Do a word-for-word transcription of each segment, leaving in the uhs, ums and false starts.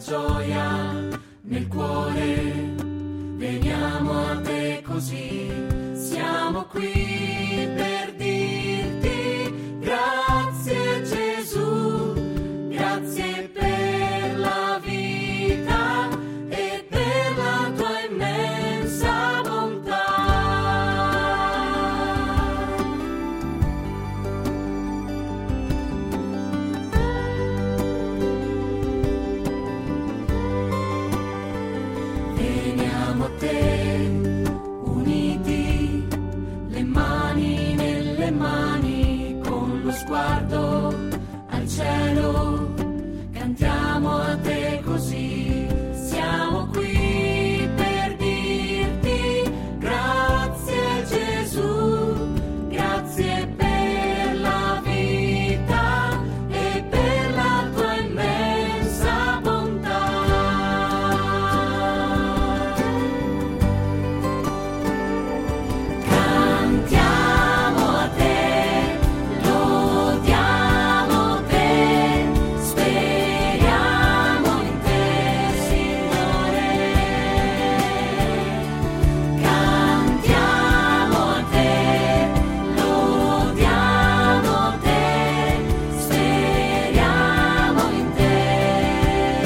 gioia nel cuore, veniamo a te così, siamo qui per dirti grazie Gesù, grazie per la vita e per la tua immensa bontà. Veniamo a te uniti, le mani nelle mani, con lo sguardo al cielo, cantiamo a te così, siamo qui per dirti grazie Gesù, grazie per la vita e per la tua immensa bontà. Cantiamo a te, lodiamo te, speriamo in te, Signore. Cantiamo a te, lodiamo te, speriamo in te.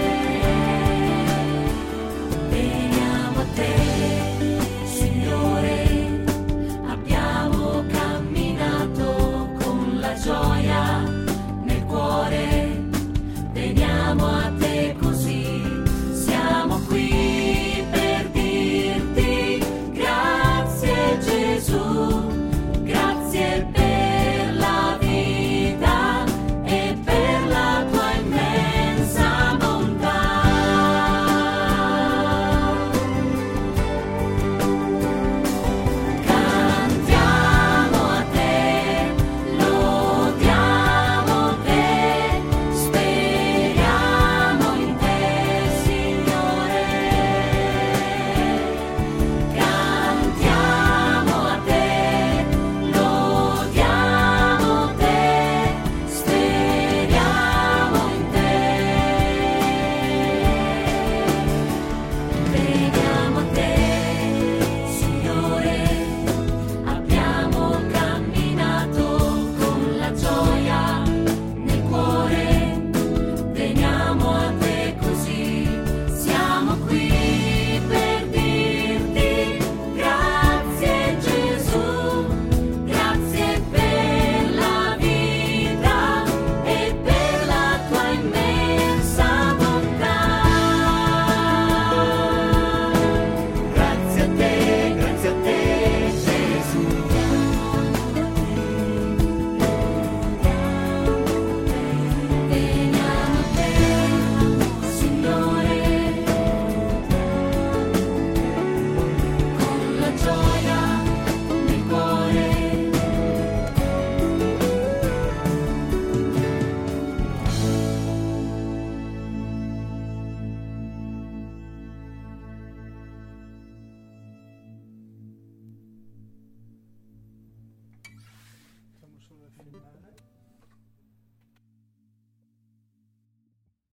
Veniamo a te, Signore, abbiamo camminato con la gioia nel cuore, veniamo a te così, siamo qui per dirti grazie Gesù, grazie per la vita e per la tua immensa bontà. Cantiamo a te, lodiamo te, speriamo in te, Signore. Cantiamo a te, lodiamo te, speriamo in te. Veniamo a te, Signore, abbiamo camminato con la gioia nel cuore, veniamo a te così, siamo qui per dirti grazie Gesù, grazie per la vita e per la tua immensa bontà. Grazie a te, grazie a te Gesù. Veniamo a te, Signore, con la gioia nel cuore. Facciamo solo la filmata.